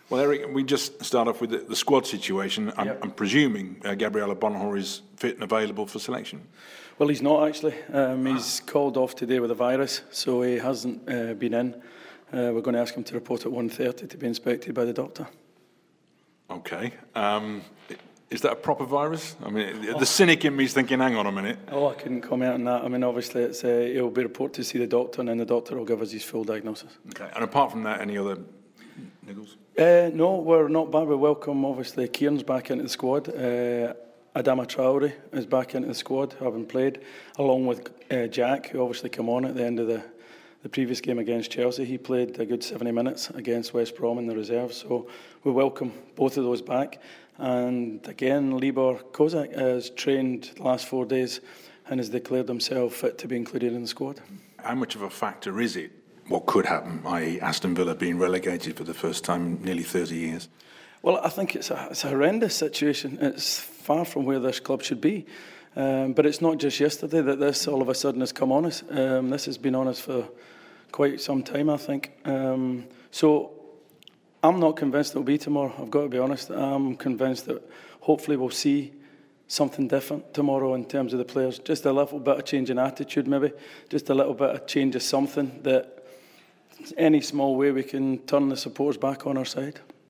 Well, Eric, we just start off with the squad situation. I'm presuming Gabriel Agbonlahor is fit and available for selection. Well, he's not actually. He's called off today with a virus, so he hasn't been in. We're going to ask him to report at 1:30 to be inspected by the doctor. Okay. Is that a proper virus? I mean, the cynic in me is thinking, hang on a minute. Oh, I couldn't comment on that. I mean, obviously, he'll be reported to see the doctor, and then the doctor will give us his full diagnosis. Okay. And apart from that, any other niggles? No, we're not bad. We welcome, obviously, Kieran's back into the squad. Adama Traore is back into the squad, having played, along with Jack, who obviously came on at the end of the previous game against Chelsea. He played a good 70 minutes against West Brom in the reserve, so we welcome both of those back. And again, Libor Kozak has trained the last 4 days and has declared himself fit to be included in the squad. How much of a factor is it, what could happen, i.e. Aston Villa being relegated for the first time in nearly 30 years? Well, I think it's a horrendous situation. It's far from where this club should be. But it's not just yesterday that this all of a sudden has come on us. This has been on us for quite some time, I think. So I'm not convinced it'll be tomorrow, I've got to be honest. I'm convinced that hopefully we'll see something different tomorrow in terms of the players. Just a little bit of change in attitude maybe. Just a little bit of change of something that any small way we can turn the supporters back on our side.